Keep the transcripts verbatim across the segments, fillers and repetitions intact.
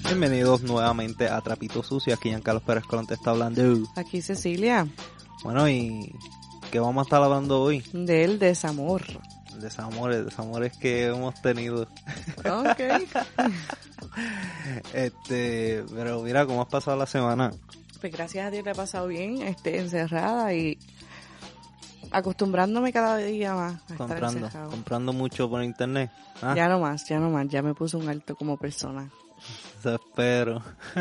Bienvenidos nuevamente a Trapito Sucio. Aquí Giancarlo Pérez Colón te está hablando. Aquí Cecilia. Bueno, ¿y qué vamos a estar hablando hoy? Del desamor. Desamores, desamores que hemos tenido. Ok. este, pero mira, ¿cómo has pasado la semana? Pues gracias a Dios le he pasado bien, este, encerrada y acostumbrándome cada día más a Comprando, estar encerrado. comprando mucho por internet. ¿Ah? Ya no más, ya no más, ya me puse un alto como persona. Eso espero.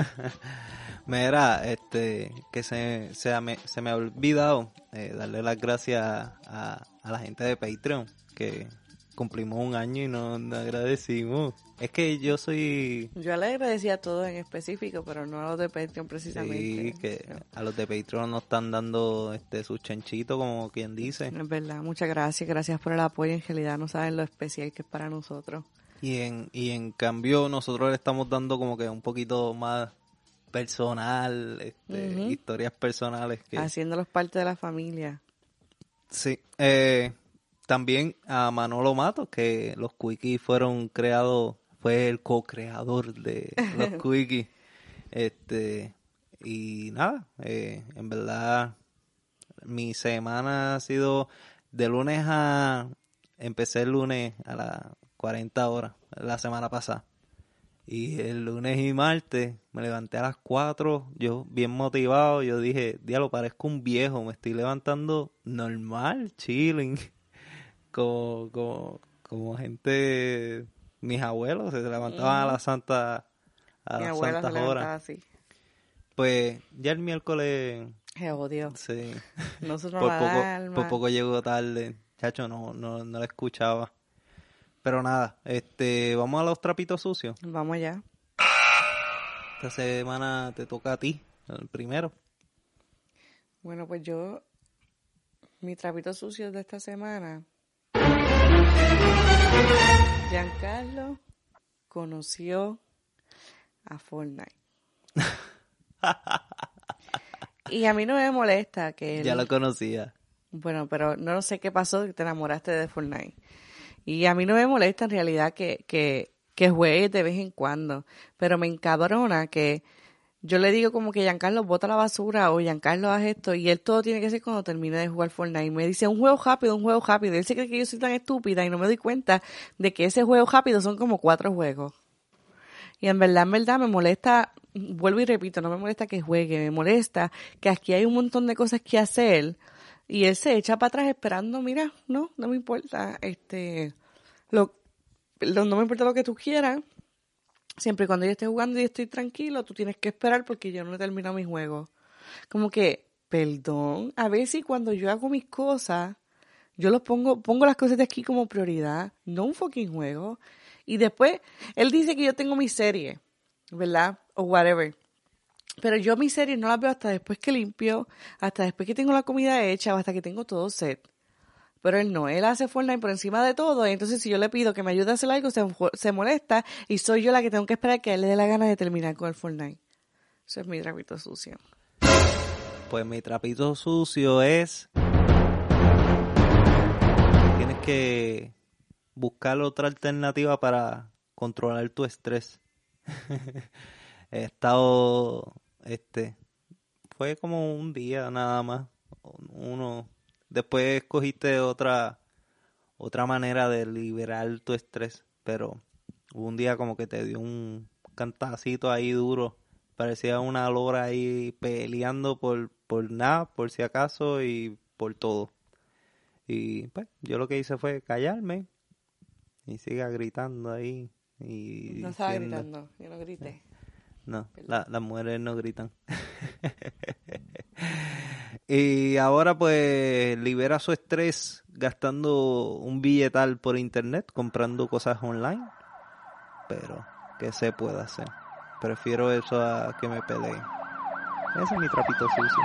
Mira, este, que se, se, me, se me ha olvidado eh, darle las gracias a, a la gente de Patreon, que cumplimos un año y nos, nos agradecimos. Es que yo soy... Yo le agradecía a todos en específico, pero no a los de Patreon Sí, precisamente. que a los de Patreon nos están dando este sus chanchitos, como quien dice. Es verdad, muchas gracias, gracias por el apoyo, en realidad no saben lo especial que es para nosotros. Y en, y en cambio nosotros le estamos dando como que un poquito más personal, este, Uh-huh. historias personales. Que... Haciéndolos parte de la familia. Sí, eh, también a Manolo Matos, que los Quickies fueron creados, fue el co-creador de los Quickies. Este, y nada, eh, en verdad mi semana ha sido de lunes a, empecé el lunes a las cuarenta horas, la semana pasada. Y el lunes y martes me levanté a las cuatro, yo bien motivado, yo dije, diablo, parezco un viejo, me estoy levantando normal, chilling, como, como, como gente, mis abuelos se levantaban uh-huh. a la santa, a Mi las abuela santas se levantaba horas. así. Pues ya el miércoles, se odió. sí, No se por poco, alma. por poco llegó tarde, chacho, no, no, no la escuchaba. Pero nada, este, vamos a los trapitos sucios. Vamos allá. Esta semana te toca a ti, el primero. Bueno, pues yo, mi trapito sucio de esta semana, Giancarlo conoció a Fortnite. Y a mí no me molesta que él... Ya lo conocía. Bueno, pero no sé qué pasó que te enamoraste de Fortnite. Y a mí no me molesta en realidad que, que, que juegues de vez en cuando, pero me encabrona que yo le digo como que Giancarlo bota la basura o Giancarlo haz esto y él todo tiene que ser cuando termine de jugar Fortnite. Y me dice un juego rápido, un juego rápido. Y él se cree que yo soy tan estúpida y no me doy cuenta de que ese juego rápido son como cuatro juegos. Y en verdad, en verdad me molesta, vuelvo y repito, no me molesta que juegue, me molesta que aquí hay un montón de cosas que hacer. Y él se echa para atrás esperando, mira, no, no me importa, este, lo, lo, no me importa lo que tú quieras, siempre y cuando yo esté jugando y estoy tranquilo, tú tienes que esperar porque yo no he terminado mi juego. Como que, perdón, a ver si cuando yo hago mis cosas, yo los pongo, pongo las cosas de aquí como prioridad, no un fucking juego. Y después, él dice que yo tengo mi serie, ¿verdad? O whatever. Pero yo mis series no las veo hasta después que limpio, hasta después que tengo la comida hecha o hasta que tengo todo set. Pero él no, él hace Fortnite por encima de todo y entonces si yo le pido que me ayude a hacer algo, se, se molesta y soy yo la que tengo que esperar que a él le dé la gana de terminar con el Fortnite. Eso es mi trapito sucio. Pues mi trapito sucio es... Tienes que buscar otra alternativa para controlar tu estrés. He estado... este fue como un día nada más, uno, después escogiste otra otra manera de liberar tu estrés, pero hubo un día como que te dio un cantacito ahí duro, parecía una lora ahí peleando por por nada, por si acaso y por todo, y pues yo lo que hice fue callarme y siga gritando ahí y no estaba diciendo, gritando, yo no grité. No, la, las mujeres no gritan. Y ahora pues libera su estrés gastando un billetal por internet, comprando cosas online. Pero, ¿qué se puede hacer? Prefiero eso a que me peleen. Ese es mi trapito sucio.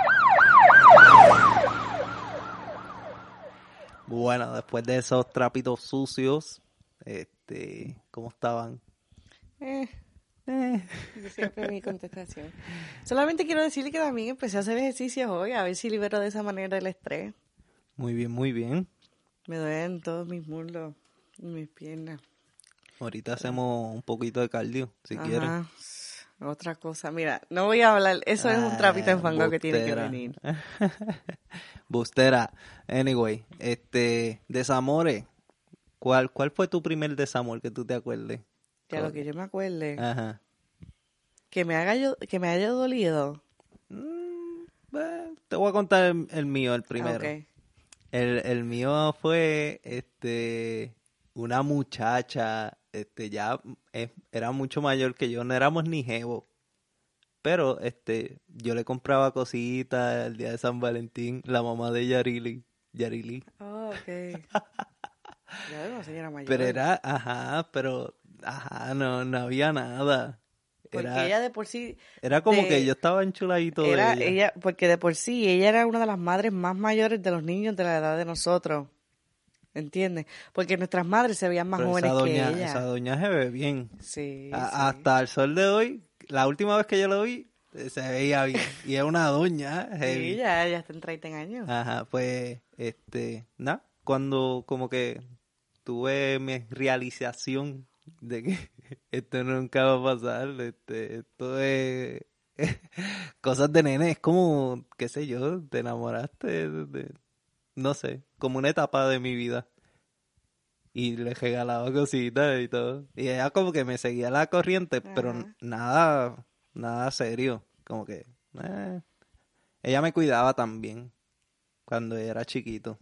Bueno, después de esos trapitos sucios, este, ¿cómo estaban? Eh... Eh. Siempre mi contestación. Solamente quiero decirle que también empecé a hacer ejercicios hoy, a ver si libero de esa manera el estrés. Muy bien, muy bien. Me duelen todos mis muslos y mis piernas. Ahorita hacemos un poquito de cardio, si Ajá. quieres. Otra cosa, mira, no voy a hablar, eso es un trapito en fango Ah, que tiene que bustera. venir. Bustera. Anyway, este, desamores. ¿Cuál, cuál fue tu primer desamor que tú te acuerdes? Que a lo que yo me acuerde, Ajá. que me haga yo, que me haya dolido. Mm, eh, te voy a contar el, el mío, el primero. Ok. El, el mío fue, este, una muchacha, este, ya eh, era mucho mayor que yo, no éramos ni jevos. Pero, este, yo le compraba cositas el día de San Valentín, la mamá de Yarili, Yarili. Oh, ok. Ya era una señora mayor. Pero era, ajá, pero, ajá, no, no había nada. Porque Era, ella de por sí, era como de- que yo estaba enchuladito era de ella. ella, porque de por sí ella era una de las madres más mayores de los niños de la edad de nosotros. ¿Entiendes? Porque nuestras madres se veían más Pero jóvenes esa doña, que ella. esa doña se ve bien. Sí, A- sí. Hasta el sol de hoy, la última vez que yo lo vi, eh, se veía bien. Y es una doña Sí, heavy. ya, ya está en treinta años. Ajá, pues, este, nada, cuando como que tuve mi realización de que esto nunca va a pasar, este, esto es cosas de nene, es como, qué sé yo, te enamoraste de, de- no sé, como una etapa de mi vida. Y le regalaba cositas y todo. Y ella como que me seguía la corriente, pero Ajá. nada, nada serio, como que, eh. Ella me cuidaba también cuando era chiquito.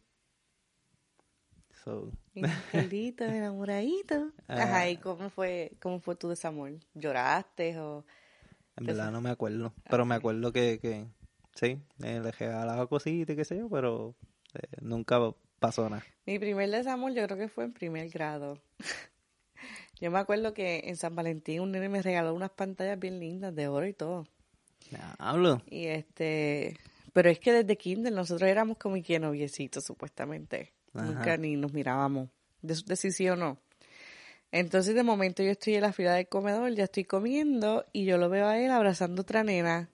So, Y Angelito, enamoradito. ah, Ajá, ¿y cómo fue, cómo fue tu desamor? ¿Lloraste o...? en te verdad sa- no me acuerdo, pero me Ok. acuerdo que, que sí, eh, le regalaba cositas y qué sé yo, pero eh, nunca pasó nada. Mi primer desamor yo creo que fue en primer grado. Yo me acuerdo que en San Valentín un nene me regaló unas pantallas bien lindas de oro y todo. Hablo. Y este, pero es que desde kinder nosotros éramos como que noviecitos supuestamente. Nunca Ajá. ni nos mirábamos de su decisión o no. Entonces de momento yo estoy en la fila del comedor, ya estoy comiendo y yo lo veo a él abrazando otra nena.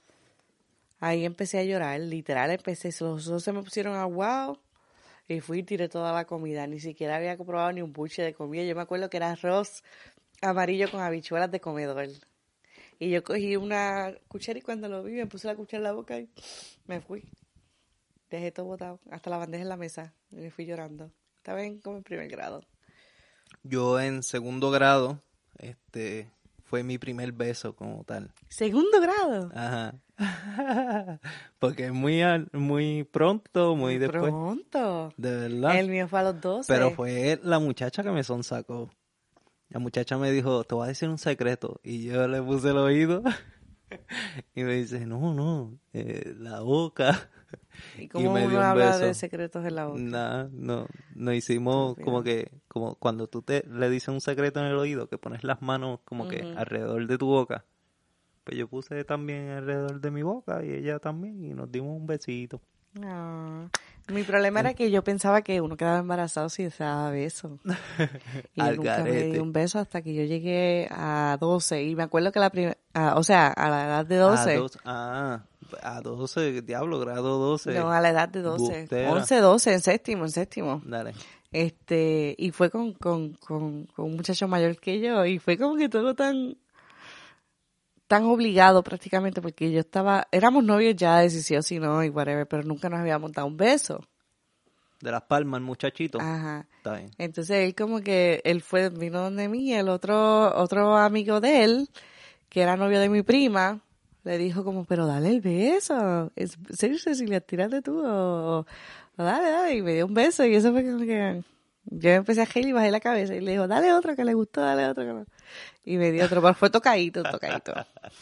Ahí empecé a llorar, literal, empecé, los ojos se me pusieron aguados y fui y tiré toda la comida. Ni siquiera había probado ni un buche de comida. Yo me acuerdo que era arroz amarillo con habichuelas de comedor. Y yo cogí una cuchara y cuando lo vi me puse la cuchara en la boca y me fui. Dejé todo botado, hasta la bandeja en la mesa. Y me fui llorando. Estaba en como en primer grado. Yo en segundo grado, este, fue mi primer beso como tal. Segundo grado. Ajá. Porque es muy, al- muy pronto, muy Muy después, pronto. de verdad. El mío fue a los doce. Pero fue la muchacha que me sonsacó. La muchacha me dijo, te voy a decir un secreto. Y yo le puse el oído y me dice, no, no, eh, la boca. ¿Y Y cómo me uno dio un habla de beso. secretos en la boca? Nada, no, no hicimos Estúpido. como que, como cuando tú te le dices un secreto en el oído, que pones las manos como que Ujú. alrededor de tu boca. Pues yo puse también alrededor de mi boca y ella también y nos dimos un besito. No. Mi problema En- era que yo pensaba que uno quedaba embarazado si se daba beso. Y yo Al nunca me di garete. un beso hasta que yo llegué a doce. Y me acuerdo que la primera, o sea, a la edad de A doce. dos, ah, a doce, diablo, grado doce. No, a la edad de doce. Bustera. once, doce, en séptimo, en séptimo. Dale. Este, y fue con, con, con, con un muchacho mayor que yo. Y fue como que todo tan, tan obligado prácticamente porque yo estaba, éramos novios ya de si sí o si no y whatever, pero nunca nos habíamos dado un beso. De Las Palmas, el muchachito. Ajá. Está bien. Entonces él como que, él fue, vino donde mí, y el otro, otro amigo de él, que era novio de mi prima, le dijo como, pero dale el beso. ¿En serio, Cecilia, tírate tú? O, o dale, dale. Y me dio un beso y eso fue como que yo empecé a reír y bajé la cabeza y le dijo, dale otro que le gustó, dale otro que no. Y me dio otro, pero fue tocadito, tocadito.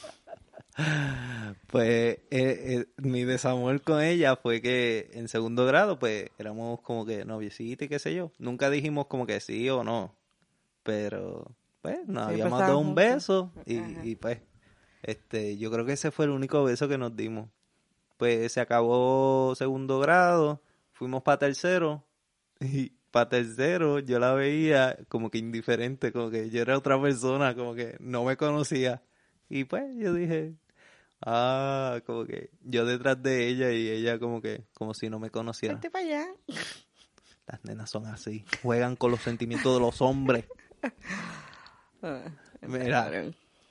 Pues eh, eh, mi desamor con ella fue que en segundo grado pues éramos como que noviecitos y qué sé yo. Nunca dijimos como que sí o no, pero pues nos Siempre habíamos dado estaban un juntos. beso y, Ajá. y pues este yo creo que ese fue el único beso que nos dimos. Pues se acabó segundo grado, fuimos para tercero y para tercero yo la veía como que indiferente, como que yo era otra persona, como que no me conocía. Y pues yo dije, ah, como que yo detrás de ella y ella como que, como si no me conociera. Vete para allá. Las nenas son así, juegan con los sentimientos de los hombres. Ah, Mira, cabrón.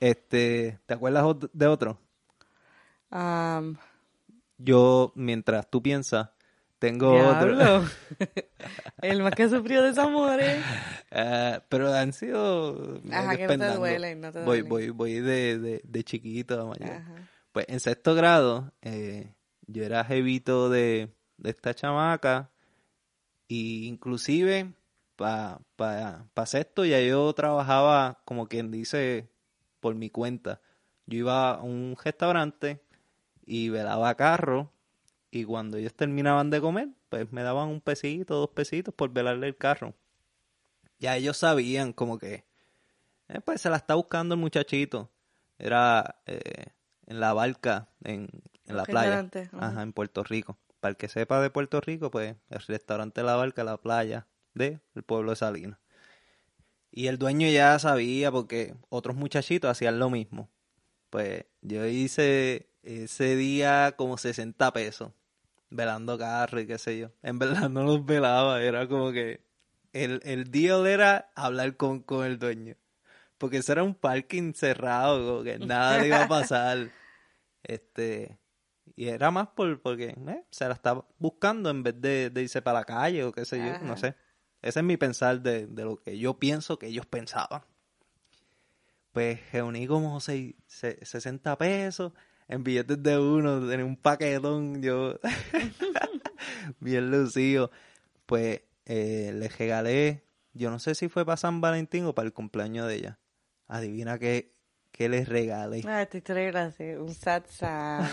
Este, ¿te acuerdas ot- de otro? Um, Yo, mientras tú piensas, tengo otro. Diablo. El más que sufrió desamores. Eh, pero han sido Ajá, medios que no te pendangos. duelen, no te Voy, duelen. voy, voy de, de, de chiquito a mayor. Ajá. Pues en sexto grado, eh, yo era jevito de, de esta chamaca. Y inclusive, para pa, pa sexto ya yo trabajaba, como quien dice, por mi cuenta. Yo iba a un restaurante y velaba carro. Y cuando ellos terminaban de comer, pues me daban un pesito, dos pesitos por velarle el carro. Ya ellos sabían como que, eh, pues se la está buscando el muchachito. Era eh, en la barca, en, en la Un playa. restaurante, ajá. Ajá, en Puerto Rico. Para el que sepa de Puerto Rico, pues el restaurante La Barca, la playa del pueblo de Salinas. Y el dueño ya sabía porque otros muchachitos hacían lo mismo. Pues yo hice ese día como sesenta pesos velando carro y qué sé yo. En verdad no los velaba, era como que el, el deal era hablar con, con el dueño. Porque eso era un parking cerrado, como que nada le iba a pasar. Este, y era más por porque eh, se la estaba buscando en vez de, de irse para la calle o qué sé yo, Ajá. no sé. Ese es mi pensar de, de lo que yo pienso que ellos pensaban. Pues reuní como seis, se- sesenta pesos en billetes de uno, en un paquetón, yo bien lucido. Pues eh, les regalé, yo no sé si fue para San Valentín o para el cumpleaños de ella. Adivina qué, qué les regalé. Ah, esta historia es graciosa. Un satsang.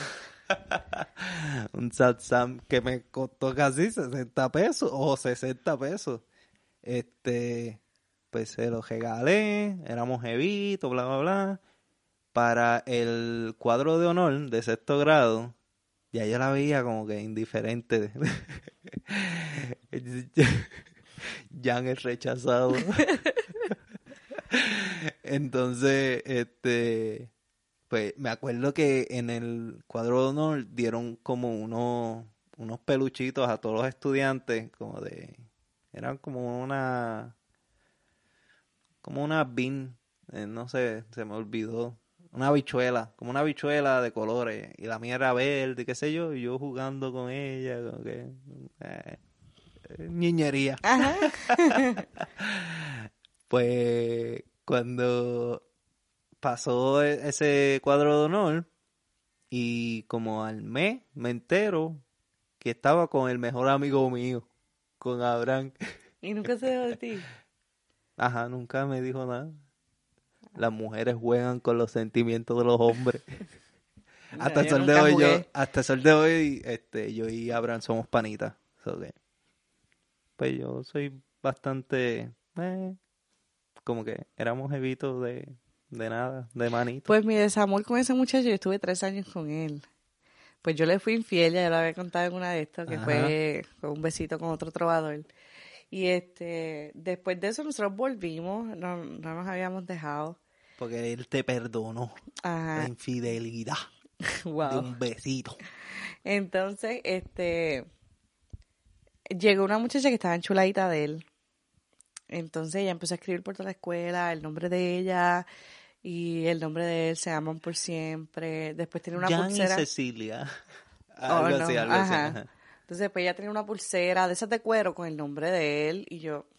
Un satsang que me costó casi sesenta pesos o sesenta pesos. Este, pues se lo regalé, éramos jevitos, bla, bla, bla. Para el cuadro de honor de sexto grado, ya yo la veía como que indiferente. Jan es rechazado. Entonces, este, pues me acuerdo que en el cuadro de honor dieron como unos, unos peluchitos a todos los estudiantes, como de, eran como una, como una bean, eh, no sé, se me olvidó, una habichuela, como una habichuela de colores, y la mía era verde, qué sé yo, y yo jugando con ella, como que, eh, eh, ñiñería. Ajá. Pues cuando pasó e- ese cuadro de honor y como al mes me entero que estaba con el mejor amigo mío, con Abraham. Y nunca se dejó de ti. Ajá, nunca me dijo nada. Las mujeres juegan con los sentimientos de los hombres. Hasta No, el yo sol de nunca hoy, yo, jugué. hasta el sol de hoy, este, yo y Abraham somos panitas. So que, pues yo soy bastante, eh, como que éramos jevitos de, de nada, de manito. Pues mi desamor con ese muchacho, yo estuve tres años con él. Pues yo le fui infiel, ya yo lo había contado en una de estas, que Ajá. fue con un besito con otro trovador. Y este, después de eso nosotros volvimos, no, no nos habíamos dejado. Porque él te perdonó la Ajá, infidelidad de wow. un besito. Entonces, este, llegó una muchacha que estaba enchuladita de él. Entonces ella empezó a escribir por toda la escuela el nombre de ella y el nombre de él, se aman por siempre. Después tiene una Jan y pulsera. Cecilia. Oh, Algo no, así, algo así. ajá. Ajá. Entonces, pues ella tenía una pulsera de esas de cuero con el nombre de él y yo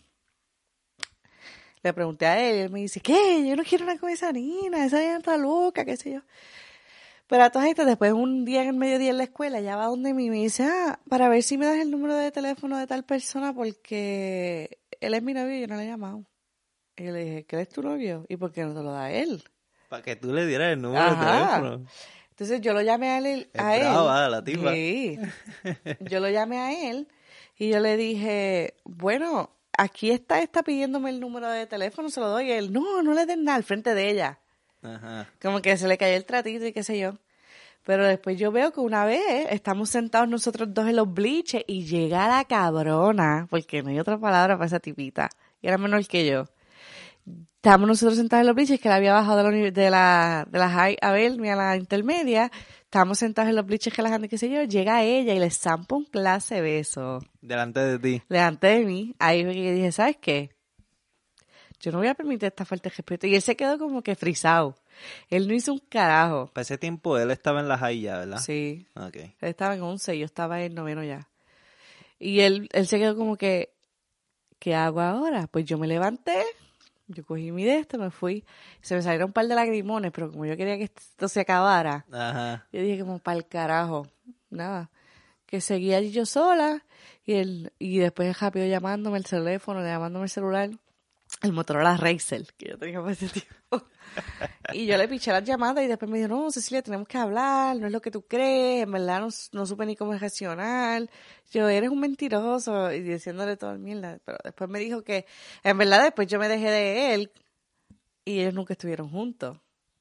le pregunté a él y él me dice, ¿qué? Yo no quiero una con esa nina, esa nina está loca, qué sé yo. Pero a todas estas, después un día en el mediodía en la escuela, ella va donde mí y me dice, ah, para ver si me das el número de teléfono de tal persona porque él es mi novio y yo no le he llamado. Y yo le dije, ¿qué es tu novio? ¿Y por qué no te lo da él? Para que tú le dieras el número de Ajá. teléfono. Entonces yo lo llamé a él. Es A él. brava la tipa. Sí. Yo lo llamé a él y yo le dije, bueno, aquí está, está pidiéndome el número de teléfono, se lo doy. Y él, no, no le den nada al frente de ella. Ajá. Como que se le cayó el tratito y qué sé yo. Pero después yo veo que una vez estamos sentados nosotros dos en los bliches y llega la cabrona, porque no hay otra palabra para esa tipita, y era menor que yo. Estábamos nosotros sentados en los bliches, que él había bajado de la, uni- de la, de la high a verme a la intermedia. Estábamos sentados en los bliches que la gente, qué sé yo, llega ella y le zampa un clase de beso Delante de ti. delante de mí. Ahí fue que dije, ¿sabes qué? yo no voy a permitir esta falta de respeto. Y él se quedó como que frisado. Él no hizo un carajo. Para ese tiempo él estaba en la high ya, ¿verdad? Sí. Okay. Él estaba en once y yo estaba en noveno ya. Y él, él se quedó como que, ¿qué hago ahora? Pues yo me levanté, yo cogí mi de esto, me fui. Se me salieron un par de lagrimones, pero como yo quería que esto se acabara, Ajá. yo dije como, para el carajo. Nada. Que seguía allí yo sola y él, y después rápido llamándome el teléfono, llamándome el celular, el Motorola Razr, que yo tenía por ese tiempo. Y yo le piché las llamadas y después me dijo, no, Cecilia, tenemos que hablar, no es lo que tú crees, en verdad no, no supe ni cómo reaccionar. Yo, eres un mentiroso, y diciéndole toda mierda. Pero después me dijo que, en verdad, después yo me dejé de él y ellos nunca estuvieron juntos.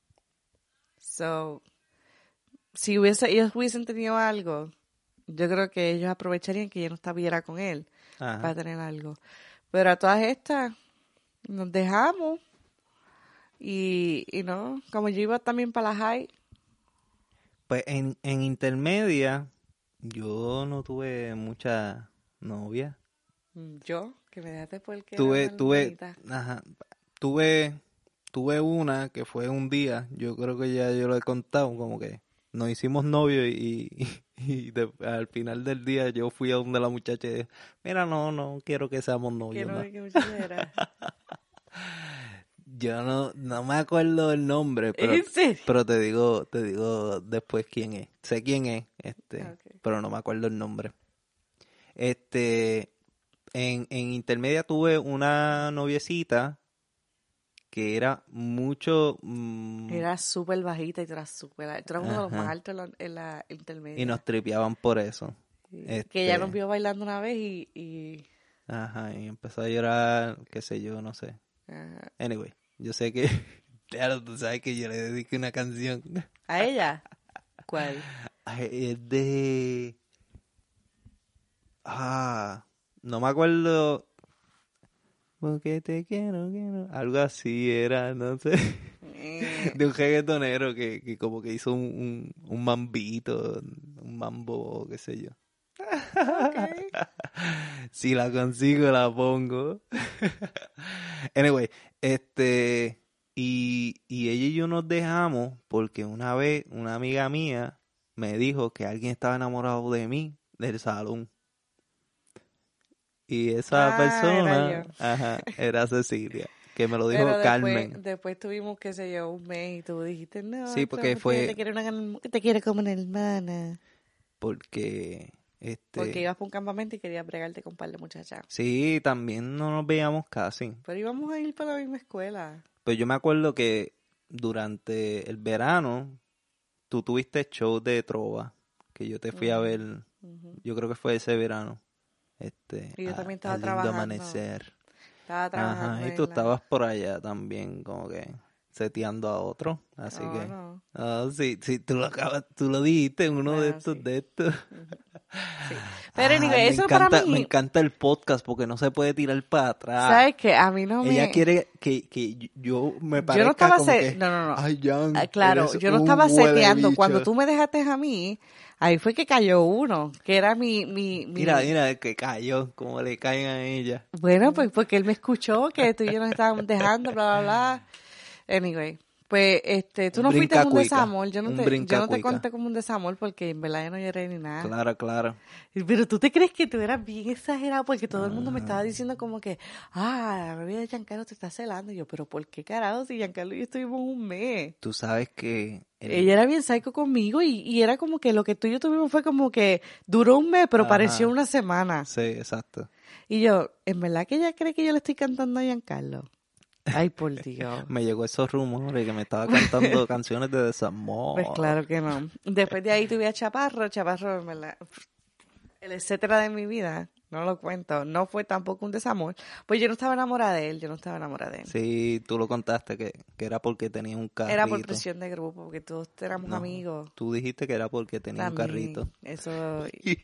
So, si hubiese, ellos hubiesen tenido algo, yo creo que ellos aprovecharían que yo no estuviera con él. Ajá. Para tener algo. Pero a todas estas, nos dejamos. Y, y no, como yo iba también para la high. Pues en, en intermedia, yo no tuve mucha novia. ¿Yo? Que me dejaste porque tuve, era una tuve, ajá, tuve, tuve una que fue un día, yo creo que ya yo lo he contado, como que nos hicimos novios y, y, y de, al final del día yo fui a donde la muchacha y dije, mira, no, no quiero que seamos novios. ¿Qué, ¿no? ¿Qué muchacha era? Yo no, no me acuerdo el nombre, pero, pero te digo, te digo después quién es. Sé quién es, este, okay. Pero no me acuerdo el nombre. Este, en, en intermedia tuve una noviecita que era mucho... Mmm, era súper bajita y tú eras súper alta. Tú eras uno de los más altos en la, en la intermedia. Y nos tripeaban por eso. Sí. Este, que ella nos vio bailando una vez y, y... Ajá, y empezó a llorar, qué sé yo, no sé. Ajá. Anyway, yo sé que... Claro, tú sabes que yo le dediqué una canción. ¿A ella? ¿Cuál? Es de... Ah, no me acuerdo... Porque te quiero, quiero... Algo así era, no sé. De un reggaetonero que, que como que hizo un, un, un mambito, un mambo, qué sé yo. Okay. Si la consigo, la pongo. Anyway, este... Y, y ella y yo nos dejamos porque una vez una amiga mía me dijo que alguien estaba enamorado de mí del salón. Y esa ah, persona era, ajá, era Cecilia, que me lo dijo Pero Carmen. Después, después tuvimos, qué sé yo, un mes y tú dijiste, no, sí, porque fue... Te quiere, una, te quiere como una hermana. Porque... Este... Porque ibas para un campamento y querías bregarte con un par de muchachas. Sí, también no nos veíamos casi. Pero íbamos a ir para la misma escuela. Pues yo me acuerdo que durante el verano tú tuviste show de trova, que yo te fui uh-huh. a ver, uh-huh. yo creo que fue ese verano. Este, y yo a, también estaba a trabajando. Amanecer. Estaba trabajando. Ajá, y tú la... estabas por allá también, como que seteando a otro, así oh, que... No. Oh, sí, sí, tú lo acabas, tú lo dijiste en uno bueno, de estos, sí. de estos. Uh-huh. Sí. Pero ah, anyway, eso encanta, para mí... Me encanta el podcast porque no se puede tirar para atrás. ¿Sabes qué? A mí no me... Ella quiere que, que yo me parezca yo no estaba como se... que... No, no, no. Ay, Jan, ah, claro, yo no estaba seteando. Cuando tú me dejaste a mí, ahí fue que cayó uno, que era mi... mi, mi... Mira, mira, el que cayó, como le caen a ella. Bueno, pues porque él me escuchó, que tú y yo nos estábamos dejando, bla, bla, bla. Anyway... Pues, este, tú no fuiste como un desamor, yo no te, yo no te conté como un desamor porque en verdad yo no lloré ni nada. Claro, claro. Pero tú te crees que tú eras bien exagerado porque todo el mundo me estaba diciendo como que, ah, la novia de Giancarlo te está celando. Y yo, pero ¿por qué carajo si Giancarlo y yo estuvimos un mes? Tú sabes que... El... Ella era bien psycho conmigo y, y era como que lo que tú y yo tuvimos fue como que duró un mes, pero Ajá. pareció una semana. Sí, exacto. Y yo, ¿en verdad que ella cree que yo le estoy cantando a Giancarlo? Ay, por Dios. Me llegó esos rumores que me estaba cantando canciones de desamor. Pues claro que no. Después de ahí tuve a Chaparro. Chaparro, ¿verdad? El etcétera de mi vida, no lo cuento. No fue tampoco un desamor. Pues yo no estaba enamorada de él. Yo no estaba enamorada de él. Sí, tú lo contaste, que, que era porque tenía un carrito. Era por presión de grupo, porque todos éramos no, amigos. Tú dijiste que era porque tenía También, un carrito. Eso.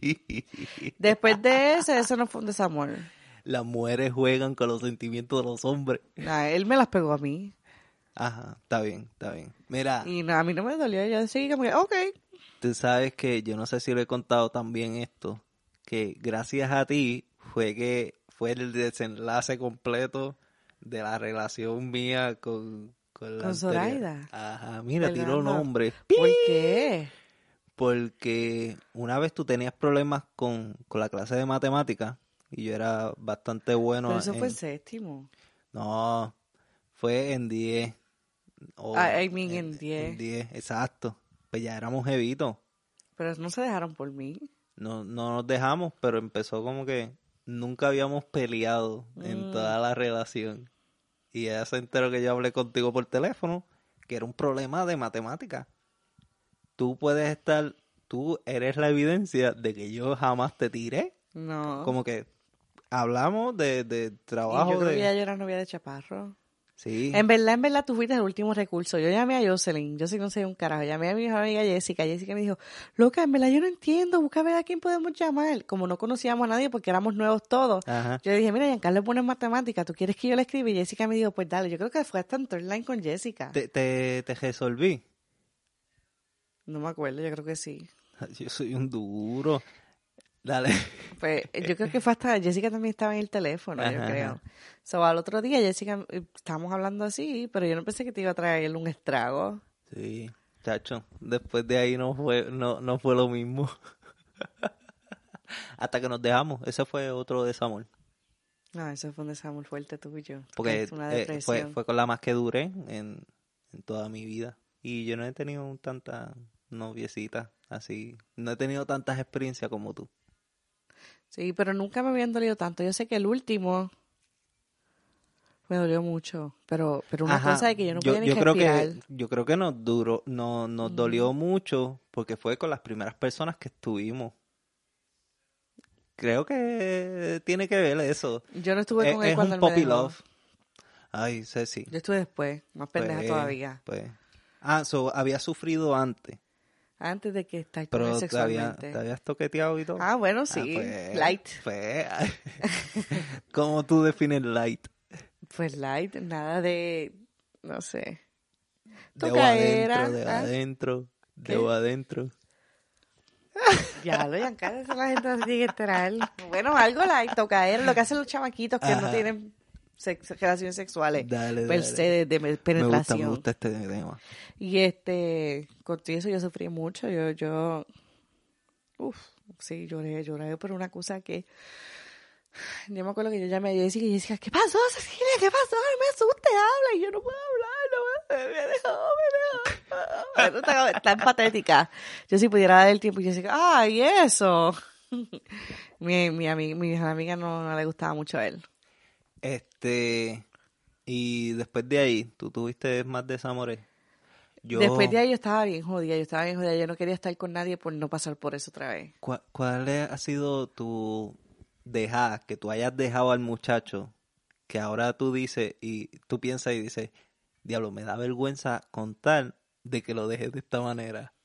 Después de eso, eso no fue un desamor. Las mujeres juegan con los sentimientos de los hombres. Nah, él me las pegó a mí. Ajá, está bien, está bien. Mira. Y no, a mí no me dolió. Yo seguí como que, ok. Tú sabes que yo no sé si lo he contado también esto, que gracias a ti fue que fue el desenlace completo de la relación mía con... Con, la ¿Con anterior. Zoraida? Ajá, mira, ¿Verdad? tiró No. nombre. ¿Por qué? Porque una vez tú tenías problemas con, con la clase de matemáticas y yo era bastante bueno Pero eso en... fue en séptimo. No, fue en diez. O Ah, I mean, en, en diez. en diez, exacto. Pues ya éramos jevitos. Pero no se dejaron por mí. No, no nos dejamos, pero empezó como que nunca habíamos peleado en Mm. toda la relación. Y ella se enteró que yo hablé contigo por teléfono, que era un problema de matemáticas. Tú puedes estar, tú eres la evidencia de que yo jamás te tiré. No. Como que hablamos de, de Y trabajo yo creo de... que ya yo era novia de Chaparro. Sí. En verdad, en verdad, tú fuiste el último recurso. Yo llamé a Jocelyn, yo sí no sé un carajo. Llamé a mi mejor amiga Jessica. Jessica me dijo, loca, en verdad yo no entiendo, busca ver a quién podemos llamar. Como no conocíamos a nadie porque éramos nuevos todos. Ajá. Yo le dije, mira, Giancarlo es bueno en matemáticas, ¿tú quieres que yo le escriba? Y Jessica me dijo, pues dale. Yo creo que fue hasta en Line con Jessica. Te, te, te resolví. No me acuerdo, yo creo que sí. Yo soy un duro. Dale. Pues yo creo que fue hasta Jessica también estaba en el teléfono, yo Ajá, creo. ajá. So, al otro día Jessica, eh, estábamos hablando así, pero yo no pensé que te iba a traer un estrago. Sí, chacho. Después de ahí no fue, no, no fue lo mismo. Hasta que nos dejamos. Ese fue otro desamor. No, eso fue un desamor fuerte tuyo. Porque Es una eh, depresión. fue, fue con la más que duré en, en toda mi vida. Y yo no he tenido tantas noviecitas así. No he tenido tantas experiencias como tú. Sí, pero nunca me habían dolido tanto. Yo sé que el último me dolió mucho, pero pero una Ajá, cosa de que yo no yo, podía ni yo creo respirar. que yo creo que nos duró, no, nos Ujú. dolió mucho porque fue con las primeras personas que estuvimos. Creo que tiene que ver eso. Yo no estuve Es, con él es cuando un él me puppy dejó. love. Ay, Ceci. Yo estuve después, más pendeja Pues, todavía. pues. Ah, so, había sufrido antes, Antes de que estar con él pero te, había, sexualmente. te habías toqueteado y todo. Ah, bueno, Ah, sí. pues, Light. pues. ¿Cómo tú defines light? Pues light, nada de, no sé. Debo Tocaera. adentro, debo ¿Ah? adentro, ¿Qué? debo adentro. Ya lo Giancarlo, eso la gente no se tiene que enterar. Bueno, algo light, tocaera, lo que hacen los chamaquitos que Ajá. no tienen sex- relaciones sexuales Dale, per dale. se de, de Me gusta, penetración. me gusta este tema. Y este, con todo eso yo sufrí mucho, yo, yo, uff, sí, lloré, lloré por una cosa que, yo me acuerdo que yo llamé a Jessica y Jessica, ¿qué pasó, Cecilia? ¿Qué pasó? No me asustes, habla, y yo no puedo hablar, no me, me dejó, me dejó. Bueno, tan, tan patética. Yo si pudiera dar el tiempo y Jessica, ay, eso. mi, mi, ami- mi mejor amiga no, no le gustaba mucho a él. Este, y después de ahí, ¿tú tuviste más desamores? Yo, Después de ahí yo estaba bien jodida, yo estaba bien jodida, yo no quería estar con nadie por no pasar por eso otra vez. ¿cuál, cuál ha sido tu dejada, que tú hayas dejado al muchacho, que ahora tú dices, y tú piensas y dices, diablo, me da vergüenza contar de que lo dejé de esta manera?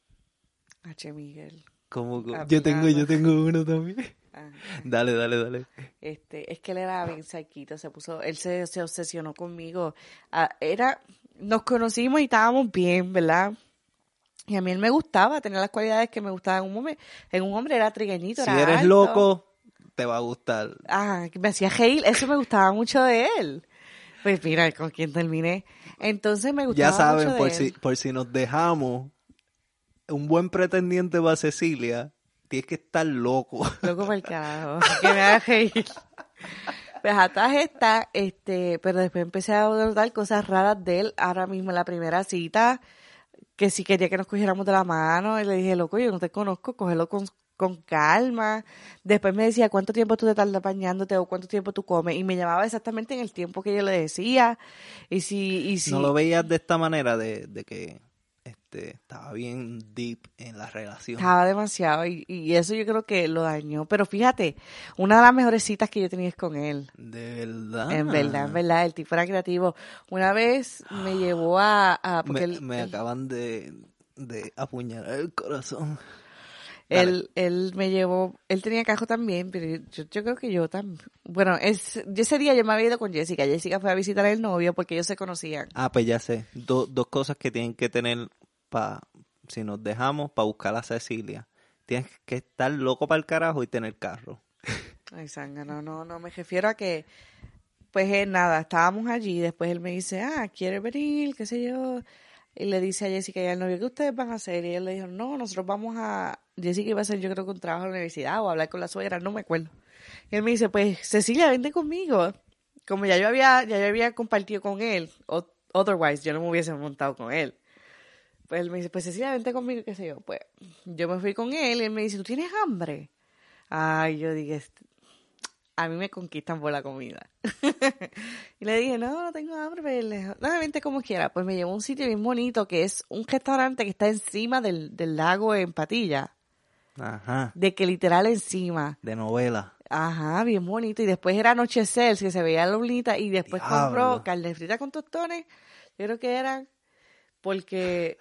H. Miguel. Como que- Ah, yo tengo, claro. yo tengo uno también. Ah, Dale, dale, dale. este, es que él era bien saquito, se puso, él se, se obsesionó conmigo. Ah, era, nos conocimos y estábamos bien, ¿verdad? Y a mí él me gustaba, tenía las cualidades que me gustaban en un hombre. En un hombre era trigueñito, Si era eres alto. loco, te va a gustar. Ah, que me hacía reír, eso me gustaba mucho de él. Pues mira, con quién terminé. Entonces me gustaba Ya saben, mucho de por él. si, por si nos dejamos, un buen pretendiente para Cecilia, tienes que estar loco. Loco por el carajo, que me haga reír. Pues atrás está, este, pero después empecé a notar cosas raras de él. Ahora mismo en la primera cita, que sí quería que nos cogiéramos de la mano, y le dije, loco, yo no te conozco, cógelo con, con calma. Después me decía, ¿cuánto tiempo tú te tardas bañándote o cuánto tiempo tú comes? Y me llamaba exactamente en el tiempo que yo le decía. Y si, y si, ¿No lo veías de esta manera, de, de que este estaba bien deep en la relación? estaba demasiado, y, y eso yo creo que lo dañó. Pero fíjate, una de las mejores citas que yo tenía es con él. De verdad. En verdad, en verdad, el tipo era creativo. Una vez me llevó a... a porque Me, él, me él, acaban de, de apuñalar el corazón. Dale. él, él me llevó... Él tenía carro también, pero yo, yo creo que yo también... Bueno, es, yo ese día yo me había ido con Jessica. Jessica fue a visitar al novio porque ellos se conocían. Ah, pues ya sé. Do- dos cosas que tienen que tener para, si nos dejamos, para buscar a Cecilia. Tienes que estar loco para el carajo y tener carro. Ay, sanga, no, no, no. Me refiero a que pues eh, nada, estábamos allí y después él me dice, ah, ¿quiere venir? ¿Qué sé yo? Y le dice a Jessica y al novio, ¿qué ustedes van a hacer? Y él le dijo, no, nosotros vamos a... Jessica iba a hacer yo creo que un trabajo en la universidad o a hablar con la suegra, no me acuerdo. Y él me dice, pues Cecilia, vente conmigo. Como ya yo había, ya yo había compartido con él, o, otherwise yo no me hubiese montado con él. Pues él me dice, pues Cecilia, vente conmigo, qué sé yo. Pues yo me fui con él y él me dice, ¿tú tienes hambre? Ay, yo dije, a mí me conquistan por la comida. Y le dije, no, no tengo hambre. Pero él dijo, no, vente como quiera. Pues me llevó a un sitio bien bonito que es un restaurante que está encima del, del lago en Patilla. Ajá. De que literal encima. De novela. Ajá, bien bonito. Y después era anochecer, que se veía la lunita. Y después Diablo. compró carne frita con tostones. Yo creo que eran porque...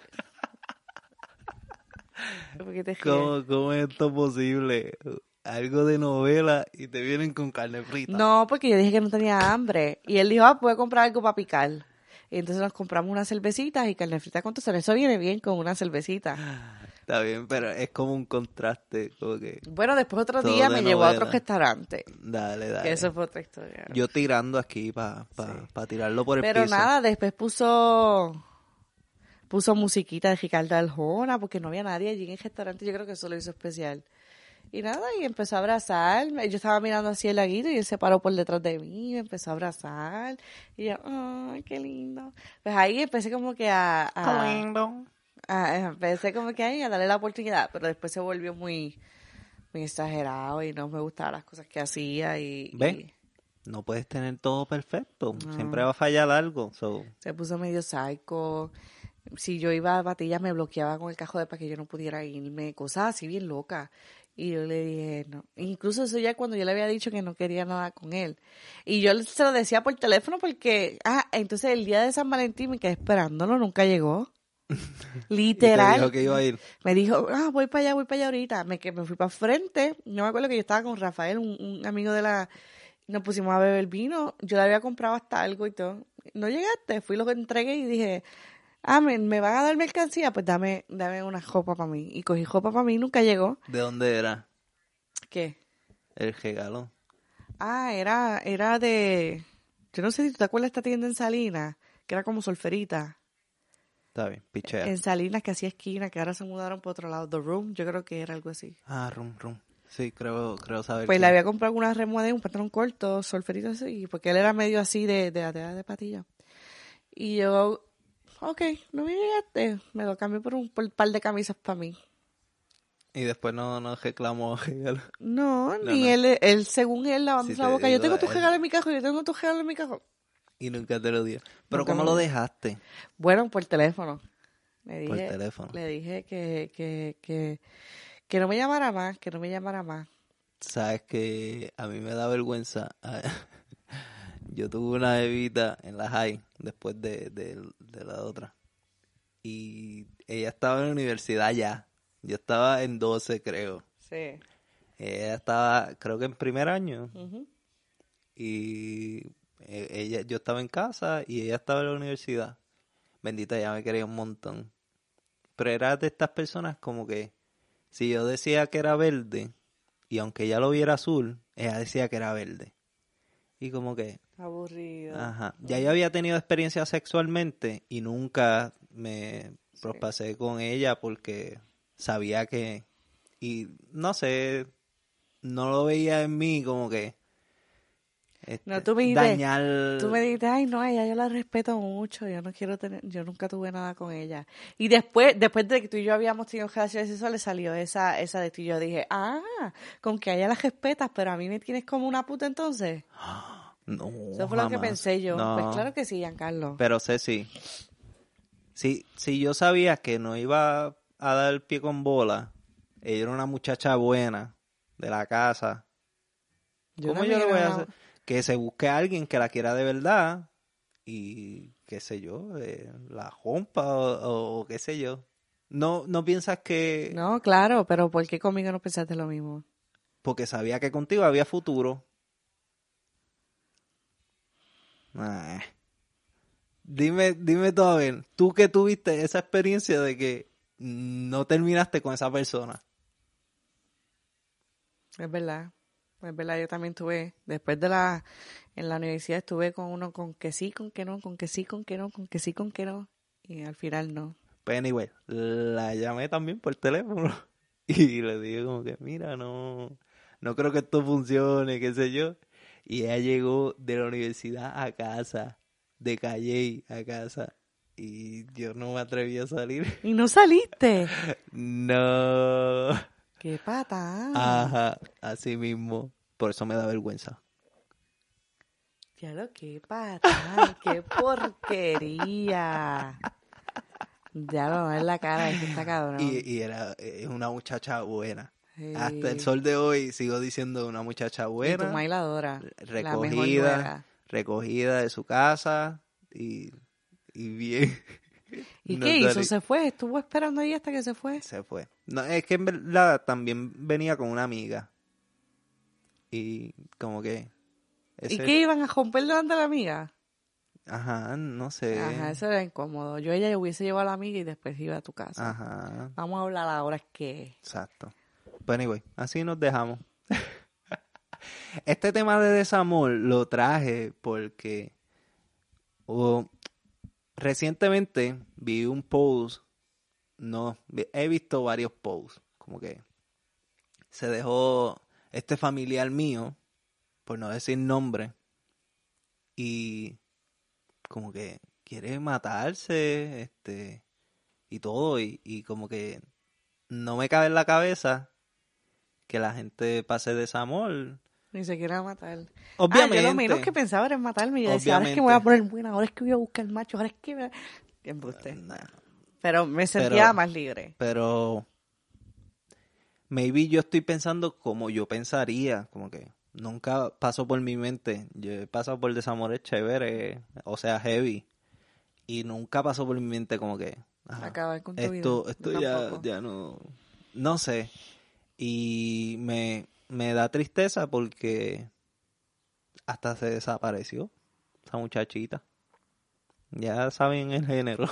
porque te ríes? ¿Cómo, ¿Cómo es esto posible? Algo de novela y te vienen con carne frita. No, porque yo dije que no tenía hambre. Y él dijo, ah, puedo comprar algo para picar. Y entonces nos compramos unas cervecitas y carne frita con tostones. Eso viene bien con una cervecita. Está bien, pero es como un contraste. Como que Bueno, después otro todo día de me llevó a otro novela. restaurante. Dale, dale. Que eso fue otra historia. Yo tirando aquí para pa, Sí. pa tirarlo por el Pero piso. nada, después puso puso musiquita de Ricardo Arjona porque no había nadie allí en el restaurante. Yo creo que eso lo hizo especial. Y nada, y empezó a abrazarme. Yo estaba mirando así el laguito y él se paró por detrás de mí y me empezó a abrazar. Y yo, ay, qué lindo. Pues ahí empecé como que a... a Qué lindo. a- empecé como que ahí a darle la oportunidad, pero después se volvió muy, muy exagerado y no me gustaban las cosas que hacía y... ¿Ves? y No puedes tener todo perfecto. No. Siempre va a fallar algo. So, se puso medio psycho. Si yo iba a Patillas me bloqueaba con el cajón para que yo no pudiera irme. Cosas así bien locas. Y yo le dije, no. Incluso eso ya cuando yo le había dicho que no quería nada con él. Y yo se lo decía por teléfono porque, ah, entonces el día de San Valentín me quedé esperándolo, nunca llegó. Literal. Y te dijo que iba a ir. Me dijo, ah, voy para allá, voy para allá ahorita. Me, que me fui para frente. No me acuerdo que yo estaba con Rafael, un, un amigo de la... Nos pusimos a beber vino. Yo le había comprado hasta algo y todo. No llegaste. Fui, lo que entregué y dije, ah, ¿me, me van a dar mercancía? Pues dame, dame una jopa para mí. Y cogí jopa para mí, nunca llegó. ¿De dónde era ¿Qué? el regalo? Ah, era, era de... Yo no sé si tú te acuerdas de esta tienda en Salinas, que era como Solferita. Está bien, pichea. En Salinas, que hacía esquina, que ahora se mudaron por otro lado. The Room, yo creo que era algo así. Ah, rum, rum. Sí, creo, creo saber. Pues quién. le había comprado una remueve, un pantalón corto, solferito así, porque él era medio así de, de, de, de patilla. Y yo, ok, no me llegaste. Me lo cambié por un, por un par de camisas para mí. Y después no, no reclamó regalo. No, No, ni no. él, él según él lavándose Sí, la te boca. Yo digo, tengo tu él- regalo en mi cajón, yo tengo tu regalo en mi cajón. Y nunca te lo dio. Pero Nunca ¿cómo me lo lo- dejaste? Bueno, por teléfono. Le Por dije, teléfono. le dije que, que, que, que no me llamara más, que no me llamara más. Sabes que a mí me da vergüenza. Yo tuve una bebita en la high después de, de, de la otra. Y ella estaba en la universidad ya. Yo estaba en doce, creo. Sí. Ella estaba, creo que en primer año. Ujú. Y eh, ella, yo estaba en casa y ella estaba en la universidad. Bendita, ella me quería un montón. Pero era de estas personas como que si yo decía que era verde y aunque ella lo viera azul, ella decía que era verde. Y como que, Aburrido. ajá, ya yo había tenido experiencia sexualmente y nunca me propasé con ella porque sabía que, y no sé, no lo veía en mí como que este, No, tú me dijiste, dañar. Tú me dijiste, ay, no, a ella yo la respeto mucho, yo no quiero tener, yo nunca tuve nada con ella. Y después, después de que tú y yo habíamos tenido relaciones sexuales, salió esa, esa de tú y yo dije, ah, con que a ella la respetas, pero a mí me tienes como una puta entonces. No, Eso fue lo que jamás. pensé yo. No. Pues claro que sí, Giancarlo. Pero Ceci, si, si yo sabía que no iba a dar el pie con bola, ella era una muchacha buena de la casa, Yo ¿cómo también yo le voy era a una- hacer? Que se busque a alguien que la quiera de verdad y qué sé yo, eh, la rompa o, o qué sé yo. No, no piensas que No, claro, pero ¿por qué conmigo no pensaste lo mismo? porque sabía que contigo había futuro. Ay. Dime, dime tú a ver, tú que tuviste esa experiencia de que no terminaste con esa persona. Es verdad. Pues verdad, yo también tuve, después de la, en la universidad estuve con uno con que sí, con que no, con que sí, con que no, con que sí, con que no, y al final no. Pues anyway, la llamé también por teléfono y le dije como que, mira, no, no creo que esto funcione, qué sé yo. Y ella llegó de la universidad a casa, de Calley a casa, y yo no me atreví a salir. ¿Y no saliste? No. ¡Qué patán! Ajá, así mismo. Por eso me da vergüenza. Ya lo que patán, qué porquería. Ya lo en la cara, es que está cabrón. Y, y era es una muchacha buena. Sí. Hasta el sol de hoy sigo diciendo una muchacha Y tu buena, maíz la adora, la mejor recogida, nuera. recogida de su casa y, y bien. ¿Y No qué hizo? salí. ¿Se fue? ¿Estuvo esperando ahí hasta que se fue? Se fue. No, es que en verdad también venía con una amiga. Y como que... ¿Y ese- qué iban a romper delante de la amiga? Ajá, no sé. Ajá, eso era incómodo. Yo ella hubiese llevado a la amiga y después iba a tu casa. Ajá, Vamos a hablar ahora, es que... exacto. Pero anyway, así nos dejamos. Este tema de desamor lo traje porque oh, recientemente vi un post, no, vi- he visto varios posts, como que se dejó este familiar mío, por no decir nombre, y como que quiere matarse, este, y todo, y, y como que no me cabe en la cabeza que la gente pase desamor. Ni se quiera matar. Obviamente. Ah, yo lo menos que pensaba era en matarme. Y yo decía, ahora es que me voy a Obviamente. poner buena, ahora es que voy a buscar macho, ahora es que me... Qué embuste. Nah, Pero me sentía Pero- más libre. pero maybe yo estoy pensando como yo pensaría, como que nunca pasó por mi mente. Yo he pasado por desamores chéveres, o sea, heavy, y nunca pasó por mi mente como que ajá, Acabar con tu esto, vida. esto Yo ya, tampoco. ya no, no sé. Y me, me da tristeza porque hasta se desapareció esa muchachita. Ya saben el género.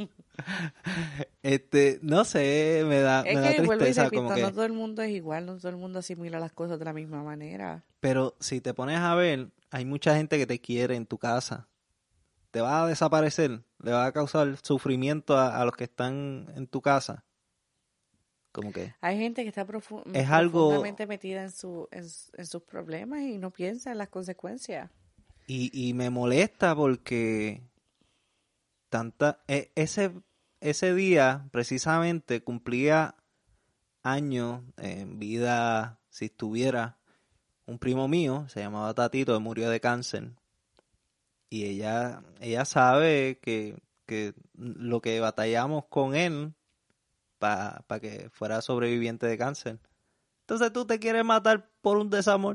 Este, no sé, me da, Es me da que vuelvo y tristeza repito, como que. no todo el mundo es igual, no todo el mundo asimila las cosas de la misma manera. Pero si te pones a ver, hay mucha gente que te quiere en tu casa. Te va a desaparecer, le va a causar sufrimiento a, a los que están en tu casa. Como que Hay gente que está profu- es algo, profundamente metida en, su, en, en sus problemas y no piensa en las consecuencias. y, y me molesta porque tanta, e- ese, ese día precisamente cumplía años en vida, si estuviera un primo mío, se llamaba Tatito, él murió de cáncer. Y ella, ella sabe que, que lo que batallamos con él para pa que fuera sobreviviente de cáncer. Entonces tú te quieres matar por un desamor.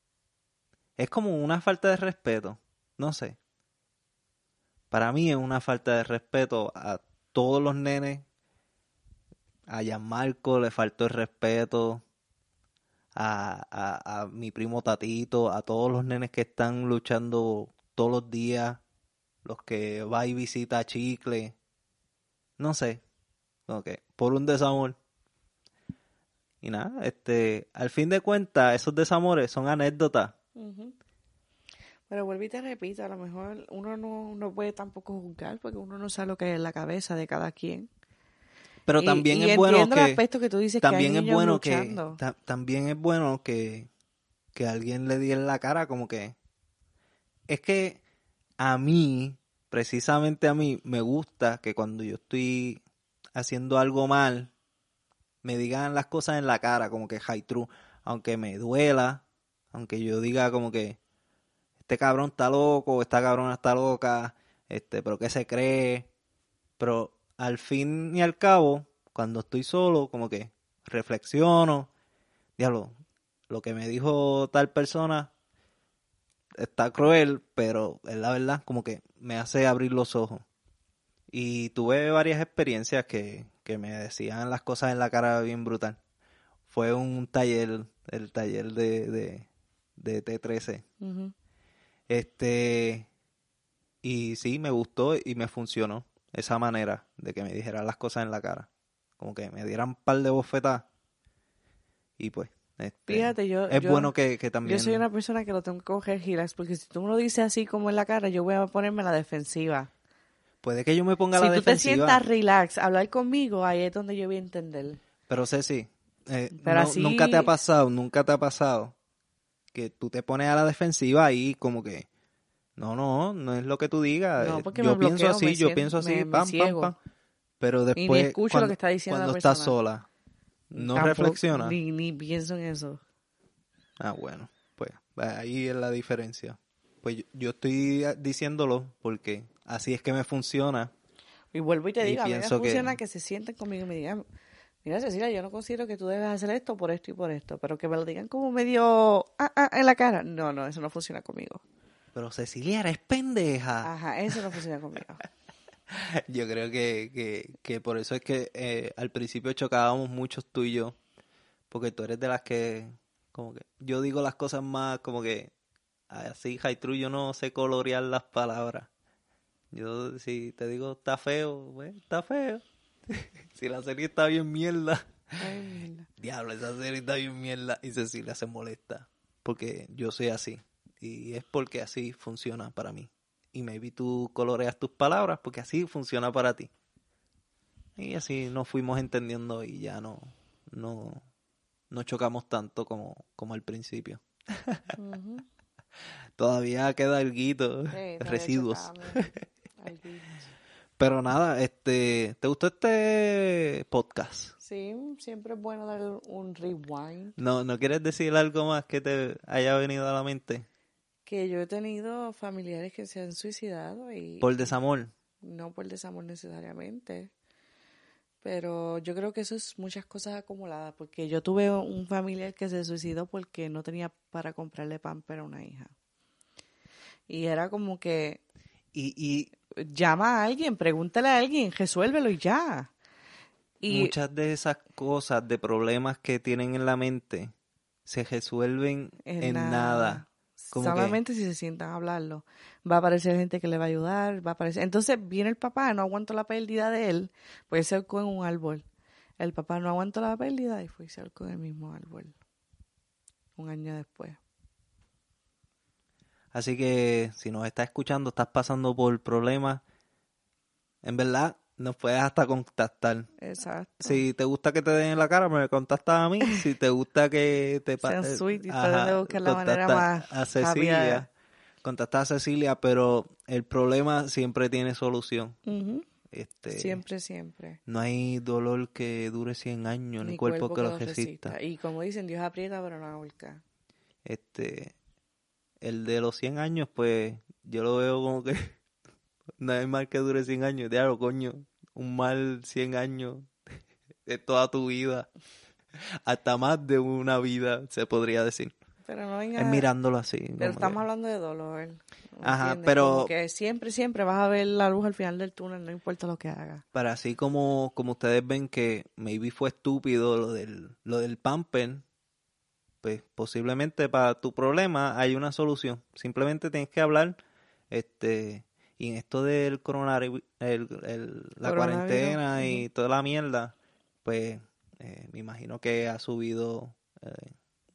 Es como una falta de respeto. No sé. Para mí es una falta de respeto a todos los nenes. A Gianmarco le faltó el respeto. A, a, a mi primo Tatito. A todos los nenes que están luchando todos los días. Los que va y visita a Chicle. No sé. Ok. Por un desamor. Y nada, este, al fin de cuentas, esos desamores son anécdotas. Ujú. Pero vuelvo y te repito, a lo mejor uno no, no puede tampoco juzgar porque uno no sabe lo que hay en la cabeza de cada quien. Pero Y, también y es bueno entiendo el que, aspecto que tú dices también que hay es niños bueno que, luchando. ta- también es bueno que, que alguien le diera en la cara como que, es que a mí, precisamente a mí, me gusta que cuando yo estoy haciendo algo mal, me digan las cosas en la cara, como que high true, aunque me duela, aunque yo diga como que este cabrón está loco, esta cabrona está loca, este, pero ¿qué se cree? Pero al fin y al cabo, cuando estoy solo, como que reflexiono, diablo, lo que me dijo tal persona está cruel, pero es la verdad, como que me hace abrir los ojos. Y tuve varias experiencias que, que me decían las cosas en la cara bien brutal. Fue un taller, el taller de, de, de T trece. Ujú. Este, y sí, me gustó y me funcionó esa manera de que me dijeran las cosas en la cara. Como que me dieran un par de bofetadas y pues Este, Fíjate, yo... es yo, bueno que, que también... Yo soy una persona que lo tengo que coger relax, porque si tú me lo dices así como en la cara, yo voy a ponerme a la defensiva. Puede que yo me ponga a Si la tú te defensiva. sientas relax, hablar conmigo, ahí es donde yo voy a entender. Pero Ceci, eh, Pero no, así... nunca te ha pasado, nunca te ha pasado que tú te pones a la defensiva y como que, no, no, no es lo que tú digas. No, eh, porque me Yo pienso bloqueo, me, así, yo siento, pienso así, me, me pam, pam, ciego. pam. Pero Y ni después, escucho lo cuando, que está diciendo cuando la estás persona. sola, no Tampoco, reflexionas. Ni, ni pienso en eso. Ah, bueno, pues ahí es la diferencia. Pues yo, yo estoy diciéndolo porque así es que me funciona. Y vuelvo y te Y digo, a mí me pienso funciona que... que se sienten conmigo y me digan, mira Cecilia, yo no considero que tú debes hacer esto por esto y por esto, pero que me lo digan como medio ah, ah, en la cara. No, no, eso no funciona conmigo. Pero Cecilia, eres pendeja. Ajá, eso no funciona conmigo. Yo creo que, que, que por eso es que eh, al principio chocábamos muchos tú y yo, porque tú eres de las que, como que, yo digo las cosas más como que, así, high true, yo no sé colorear las palabras. Yo, si te digo está feo, pues, está feo. Si la serie está bien mierda, Ay, mierda. diablo, esa serie está bien mierda, y Cecilia se molesta, porque yo soy así, y es porque así funciona para mí. Y maybe tú coloreas tus palabras porque así funciona para ti. Y así nos fuimos entendiendo y ya no, no, no chocamos tanto como, como al principio. Uh-huh. Todavía queda alguito, Sí, residuos. Alguito. Pero nada, este, ¿te gustó este podcast? Sí, siempre es bueno dar un rewind. No, ¿no quieres decir algo más que te haya venido a la mente? Que yo he tenido familiares que se han suicidado y... Por desamor. No por desamor necesariamente, pero yo creo que eso es muchas cosas acumuladas, porque yo tuve un familiar que se suicidó porque no tenía para comprarle pamper a una hija. Y era como que... Y, y llama a alguien, pregúntale a alguien, resuélvelo y ya. Y muchas de esas cosas, de problemas que tienen en la mente, se resuelven en en nada. nada. Como Solamente que, si se sientan a hablarlo. Va a aparecer gente que le va a ayudar, va a aparecer... Entonces viene el papá, no aguantó la pérdida de él, pues se ahorcó en un árbol. El papá no aguantó la pérdida y fue y se ahorcó en el mismo árbol. Un año después. así que si nos estás escuchando, estás pasando por problemas, en verdad nos puedes hasta contactar. Exacto. Si te gusta que te den en la cara, me contactas a mí. Si te gusta que te Sean pa- sweet y ajá, traten de buscar la manera contacta más a Cecilia. rápida. Contacta a Cecilia, pero el problema siempre tiene solución. Uh-huh. Este, Siempre, siempre. no hay dolor que dure cien años, ni, Ni cuerpo, que lo resista. Y como dicen, Dios aprieta pero no ahorca. Este, el de los cien años, pues, yo lo veo como que no hay mal que dure cien años. Diablo, coño, un mal cien años de toda tu vida. Hasta más de una vida, se podría decir. Pero no venga... Es mirándolo así. Pero como estamos que- hablando de dolor. Ajá, ¿entiendes? pero- Como que siempre, siempre vas a ver la luz al final del túnel, no importa lo que hagas. Para así como, como ustedes ven que maybe fue estúpido lo del, lo del pamper, pues posiblemente para tu problema hay una solución. Simplemente tienes que hablar, este, y en esto del coronavirus, el, el- la Coronavirus, cuarentena y ujú. toda la mierda, pues eh, me imagino que ha subido eh,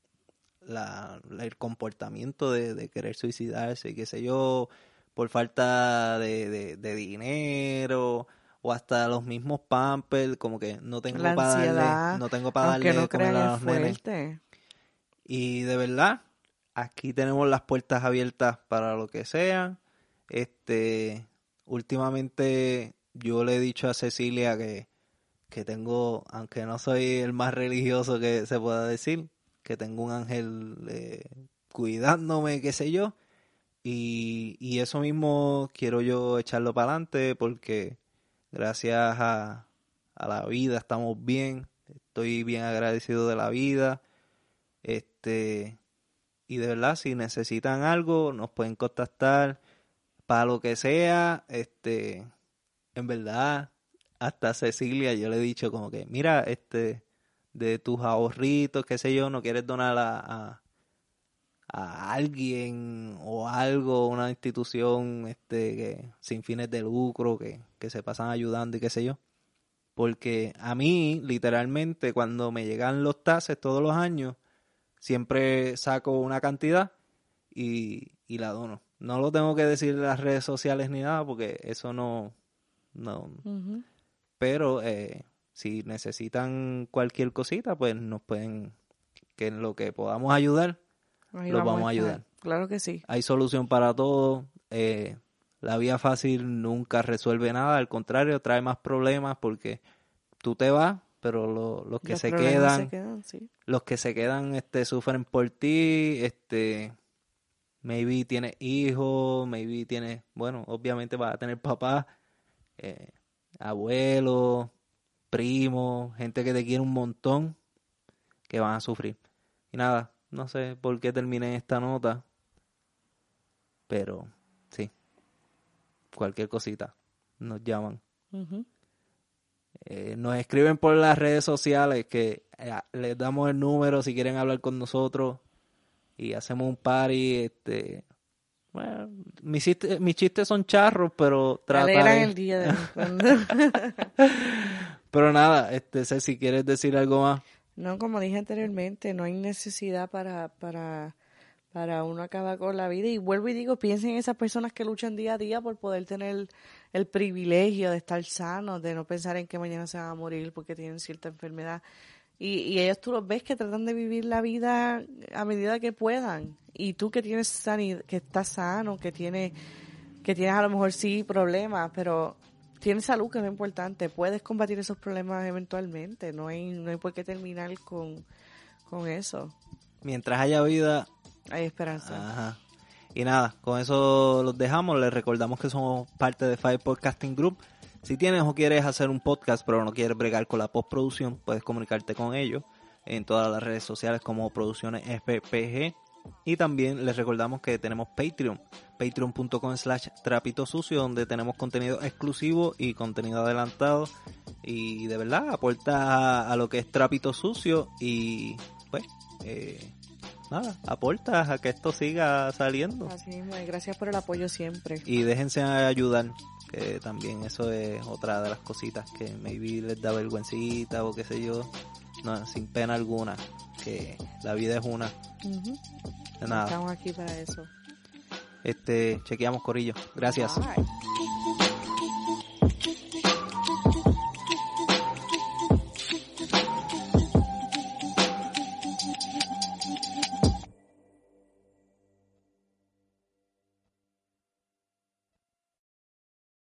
la, la- el comportamiento de, de querer suicidarse y qué sé yo, por falta de, de, de dinero o hasta los mismos Pampers, como que no tengo La para darle, ansiedad, no tengo para aunque darle no de comer crean, a es los nenes. fuerte. Y de verdad, aquí tenemos las puertas abiertas para lo que sea. Este, últimamente yo le he dicho a Cecilia que, que tengo, aunque no soy el más religioso que se pueda decir, que tengo un ángel eh, cuidándome, qué sé yo. Y, y eso mismo quiero yo echarlo para adelante porque gracias a, a la vida estamos bien. Estoy bien agradecido de la vida. Este, y de verdad, si necesitan algo, nos pueden contactar para lo que sea. Este, en verdad, hasta Cecilia yo le he dicho como que, mira, este, de tus ahorritos, qué sé yo, no quieres donar a, a, a alguien o algo, una institución este que sin fines de lucro, que, que se pasan ayudando y qué sé yo. Porque a mí, literalmente, cuando me llegan los taxes todos los años, siempre saco una cantidad y, y la dono. No lo tengo que decir en las redes sociales ni nada porque eso no... no uh-huh. Pero eh, si necesitan cualquier cosita, pues nos pueden... Que en lo que podamos ayudar, Ahí los vamos vamos a a estar. ayudar. Claro que sí. Hay solución para todo. Eh, la vía fácil nunca resuelve nada. Al contrario, trae más problemas porque tú te vas, pero lo, los que los se quedan, se quedan sí. los que se quedan este, sufren por ti. Este, maybe tienes hijos, maybe tienes, bueno, obviamente vas a tener papás, eh, abuelos, primos, gente que te quiere un montón, que van a sufrir. Y nada, no sé por qué terminé esta nota, pero sí, cualquier cosita, nos llaman. Uh-huh. Eh, nos escriben por las redes sociales que eh, les damos el número si quieren hablar con nosotros y hacemos un party. Este, bueno, mis chistes, mis chistes son charros, pero trataré. el día de Pero nada, este, sé si quieres decir algo más. No, como dije anteriormente, no hay necesidad para, para, para uno acabar con la vida. Y vuelvo y digo, piensen en esas personas que luchan día a día por poder tener el, el privilegio de estar sanos, de no pensar en que mañana se van a morir porque tienen cierta enfermedad. Y, y ellos tú los ves que tratan de vivir la vida a medida que puedan. Y tú que tienes sanidad, que estás sano, que tienes, que tienes a lo mejor sí problemas, pero... Tienes salud, que es lo importante. Puedes combatir esos problemas eventualmente. No hay, no hay por qué terminar con, con eso. Mientras haya vida... Hay esperanza. Ajá. Y nada, con eso los dejamos. Les recordamos que somos parte de Five Podcasting Group. Si tienes o quieres hacer un podcast, pero no quieres bregar con la postproducción, puedes comunicarte con ellos en todas las redes sociales como Producciones F P G. Y también les recordamos que tenemos Patreon, patreon.com slash trapito sucio, donde tenemos contenido exclusivo y contenido adelantado. Y de verdad, aporta a, a lo que es Trapito Sucio y pues, eh, nada, aporta a que esto siga saliendo. Así mismo, y gracias por el apoyo siempre. Y déjense ayudar, que también eso es otra de las cositas que maybe les da vergüencita o qué sé yo. No, sin pena alguna, que la vida es una. Uh-huh. De nada. Estamos aquí para eso. Este, chequeamos, corillo. Gracias. Bye.